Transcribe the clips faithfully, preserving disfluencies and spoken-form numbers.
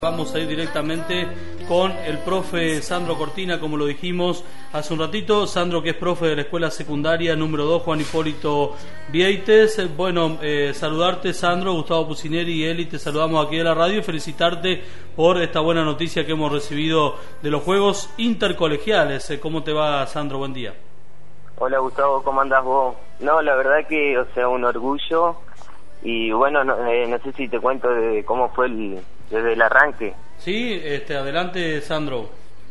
Vamos a ir directamente con el profe Sandro Cortina, como lo dijimos hace un ratito. Sandro, que es profe de la escuela secundaria número dos, Juan Hipólito Vieites. Bueno, eh, saludarte, Sandro, Gustavo Pucineri y Eli, te saludamos aquí de la radio y felicitarte por esta buena noticia que hemos recibido de los Juegos Intercolegiales. ¿Cómo te va, Sandro? Buen día. Hola, Gustavo, ¿cómo andás vos? No, la verdad que, o sea, un orgullo. Y bueno, no, eh, no sé si te cuento de cómo fue el, desde el arranque. Sí, este, adelante, Sandro.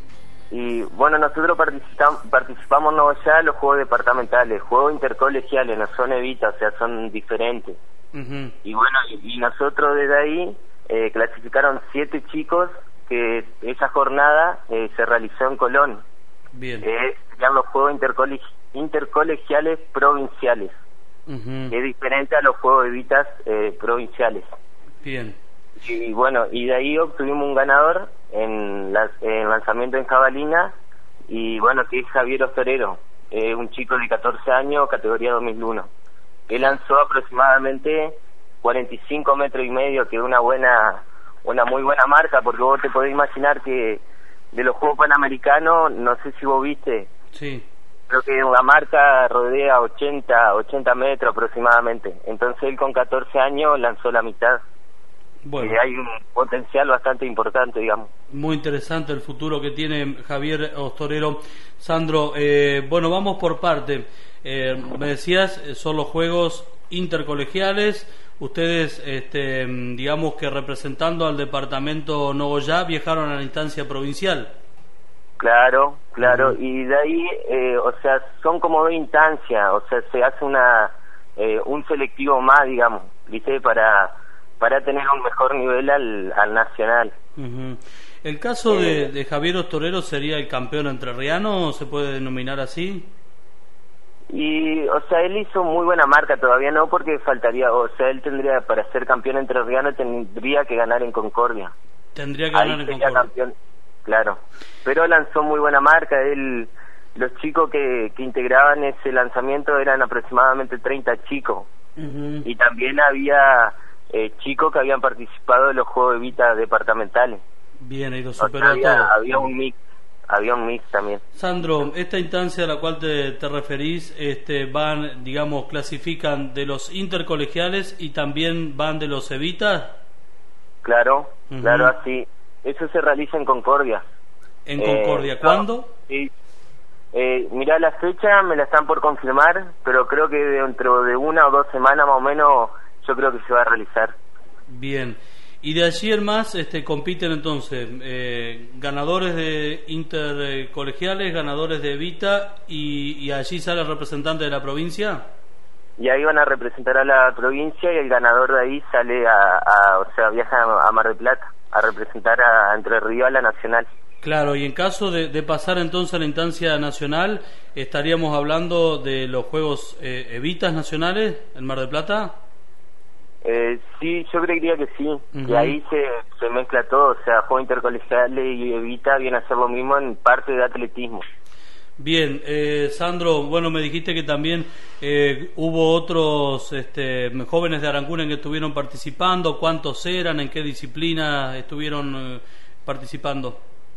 Y bueno, nosotros participamos, participamos no ya en los juegos departamentales, juegos intercolegiales, no son Evita, o sea, son diferentes. Uh-huh. Y bueno, y, y nosotros desde ahí eh, clasificaron siete chicos que esa jornada eh, se realizó en Colón. Bien. Eh, serían los juegos intercoleg intercolegiales provinciales. Uh-huh. Es diferente a los juegos de Evitas eh, provinciales. Bien. Y bueno, y de ahí obtuvimos un ganador en, la, en lanzamiento en jabalina, y bueno, que es Javier Ostorero, eh, un chico de catorce años, categoría dos mil uno. Él lanzó aproximadamente cuarenta y cinco metros y medio, que es una buena, una muy buena marca, porque vos te podés imaginar que de los Juegos Panamericanos, no sé si vos viste. Sí. Creo que la marca rodea ochenta, ochenta metros aproximadamente. Entonces él con catorce años lanzó la mitad. Bueno. Y hay un potencial bastante importante, digamos. Muy interesante el futuro que tiene Javier Ostorero. Sandro, eh, bueno, vamos por parte. Eh, me decías, son los juegos intercolegiales. Ustedes, este, digamos que representando al departamento Nogoyá, viajaron a la instancia provincial. Claro, claro, y de ahí, eh, o sea, son como dos instancias, o sea, se hace una eh, un selectivo más, digamos, ¿viste? Para para tener un mejor nivel al, al nacional. Uh-huh. ¿El caso eh, de, de Javier Ostorero sería el campeón entrerriano, se puede denominar así? Y, o sea, él hizo muy buena marca, todavía no, porque faltaría, o sea, él tendría, para ser campeón entrerriano, tendría que ganar en Concordia. Tendría que ganar Ahí en sería Concordia. Campeón. Claro, pero lanzó muy buena marca. Él, los chicos que, que integraban ese lanzamiento eran aproximadamente treinta chicos. Uh-huh. Y también había eh, chicos que habían participado de los Juegos de Evita departamentales. Bien, y lo superó o sea, había, todo. había un mix, había un mix también. Sandro, esta instancia a la cual te, te referís, este, van, digamos, clasifican de los intercolegiales y también van de los Evita. Claro, uh-huh. Claro, así. Eso se realiza en Concordia. ¿En Concordia? Eh, ¿Cuándo? No, sí. Eh, mirá, la fecha me la están por confirmar, pero creo que dentro de una o dos semanas más o menos yo creo que se va a realizar. Bien. Y de allí en más este, compiten entonces eh, ganadores de intercolegiales, ganadores de Evita, y, y allí sale el representante de la provincia. Y ahí van a representar a la provincia y el ganador de ahí sale a, a o sea, viaja a Mar del Plata a representar a Entre Ríos a la nacional. Claro, y en caso de, de pasar entonces a la instancia nacional, ¿estaríamos hablando de los Juegos eh, Evitas nacionales en Mar del Plata? Eh, sí, yo creería que sí, uh-huh. Que ahí se, se mezcla todo, o sea, Juegos Intercolegiales y Evita viene a ser lo mismo en parte de atletismo. Bien, eh, Sandro, bueno, me dijiste que también eh, hubo otros este, jóvenes de Arancuren que estuvieron participando. ¿Cuántos eran? ¿En qué disciplina estuvieron eh, participando?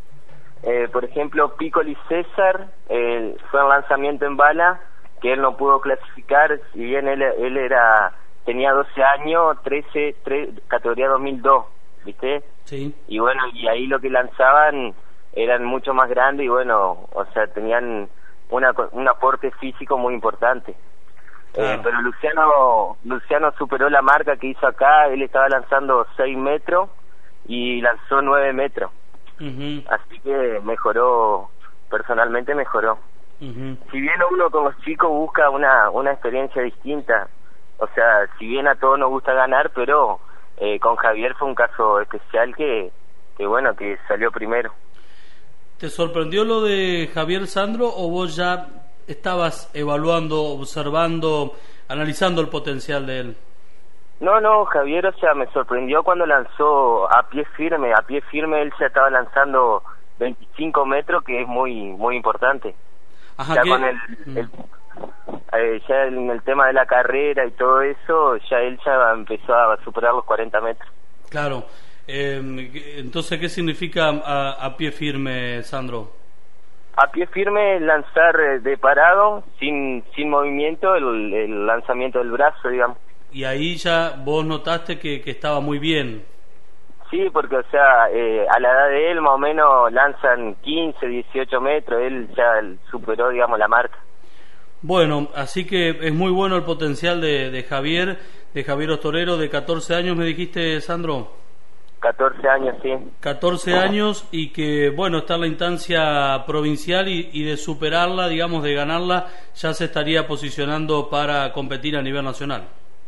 Eh, por ejemplo, Piccoli César eh, fue un lanzamiento en bala, que él no pudo clasificar, si bien él, él era tenía doce años, trece, tres, categoría dos mil dos, ¿viste? Sí. Y bueno, y ahí lo que lanzaban eran mucho más grandes y bueno, o sea, tenían una, un aporte físico muy importante. Claro. Eh, pero Luciano Luciano superó la marca que hizo acá. Él estaba lanzando seis metros y lanzó nueve metros. Uh-huh. Así que mejoró, personalmente mejoró. Uh-huh. Si bien uno como chico busca una, una experiencia distinta, o sea, si bien a todos nos gusta ganar, pero eh, con Javier fue un caso especial que, que bueno, que salió primero. ¿Te sorprendió lo de Javier, Sandro, o vos ya estabas evaluando, observando, analizando el potencial de él? No, no, Javier, o sea, me sorprendió cuando lanzó a pie firme, a pie firme él ya estaba lanzando veinticinco metros, que es muy muy importante. Ajá, ya ¿qué? con el, el eh, ya en el tema de la carrera y todo eso, ya él ya empezó a superar los cuarenta metros. Claro. Eh, entonces, ¿qué significa a, a pie firme, Sandro? A pie firme, lanzar de parado, sin sin movimiento, el, el lanzamiento del brazo, digamos. Y ahí ya vos notaste que, que estaba muy bien. Sí, porque, o sea, eh, a la edad de él, más o menos, lanzan quince, dieciocho metros, él ya superó, digamos, la marca. Bueno, así que es muy bueno el potencial de, de Javier, de Javier Ostorero, de catorce años, me dijiste, Sandro. catorce años, sí. catorce años y que, bueno, está en la instancia provincial y, y de superarla, digamos, de ganarla, ya se estaría posicionando para competir a nivel nacional.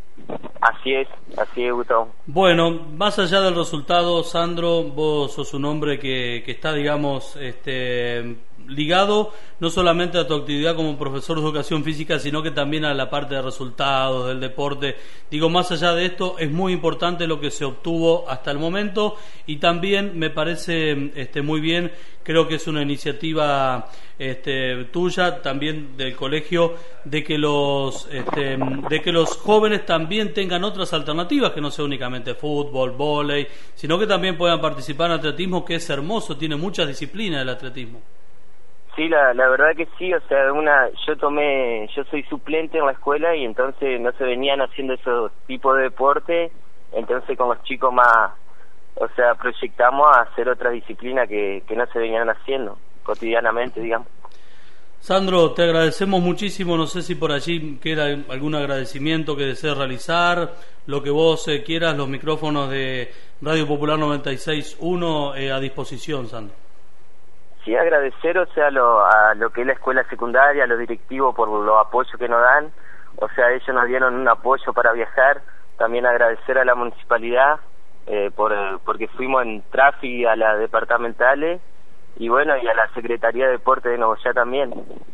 Así es, así es, Gustavo. Bueno, más allá del resultado, Sandro, vos sos un hombre que, que está, digamos, este, ligado no solamente a tu actividad como profesor de educación física, sino que también a la parte de resultados del deporte. Digo, más allá de esto, es muy importante lo que se obtuvo hasta el momento y también me parece este, muy bien, creo que es una iniciativa este, tuya, también del colegio, de que los este, de que los jóvenes también tengan otras alternativas, que no sea únicamente fútbol, vóley, sino que también puedan participar en atletismo, que es hermoso, tiene muchas disciplinas el atletismo. Sí, la, la verdad que sí, o sea, una, yo tomé, yo soy suplente en la escuela y entonces no se venían haciendo esos tipos de deporte, entonces con los chicos más, o sea, proyectamos a hacer otra disciplina que, que no se venían haciendo cotidianamente, digamos. Sandro, te agradecemos muchísimo, no sé si por allí queda algún agradecimiento que desees realizar, lo que vos eh, quieras, los micrófonos de Radio Popular noventa y seis punto uno eh, a disposición, Sandro. Sí, agradecer, o sea, lo, a lo que es la escuela secundaria, a los directivos por los apoyos que nos dan, o sea, ellos nos dieron un apoyo para viajar, también agradecer a la municipalidad, eh, por porque fuimos en tráfico a las departamentales, y bueno, y a la Secretaría de Deporte de Nogoyá también.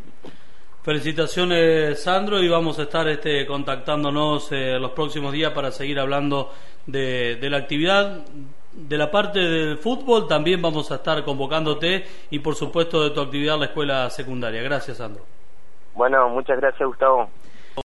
Felicitaciones, Sandro, y vamos a estar este, contactándonos eh, los próximos días para seguir hablando de, de la actividad. De la parte del fútbol también vamos a estar convocándote y por supuesto de tu actividad en la escuela secundaria. Gracias, Sandro. Bueno, muchas gracias, Gustavo.